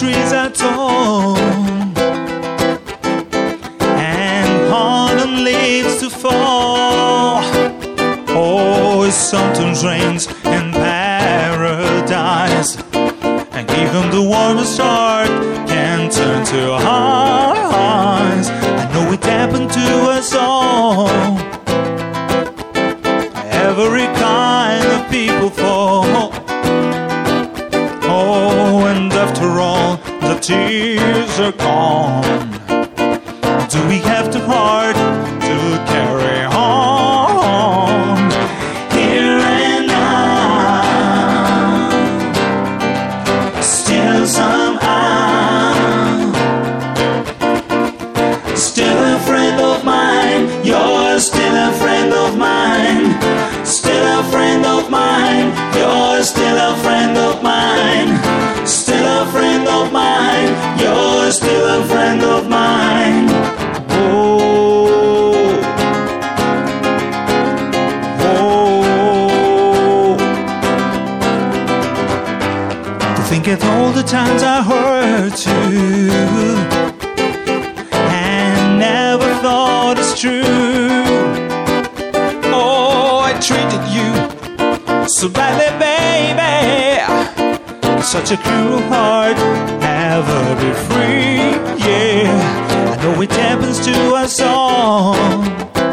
trees at all, and autumn leaves to fall. Oh, it sometimes rains in paradise, and even the warmest heart can turn to ice. I know it happened to us all. Every kind of people fall. Oh, and after all, the tears are gone. Do we have the heart to carry on? Here and now, still somehow, still a friend of mine. You're still a friend of mine. Still a friend of mine. You're still a friend of mine. Still a friend of mine. You're still a friend of mine. Oh, oh. To think of all the times I hurt you and never thought it's true. Oh, I treated you so badly, baby. Such a cruel heart, never be free. Yeah, I know it happens to us all.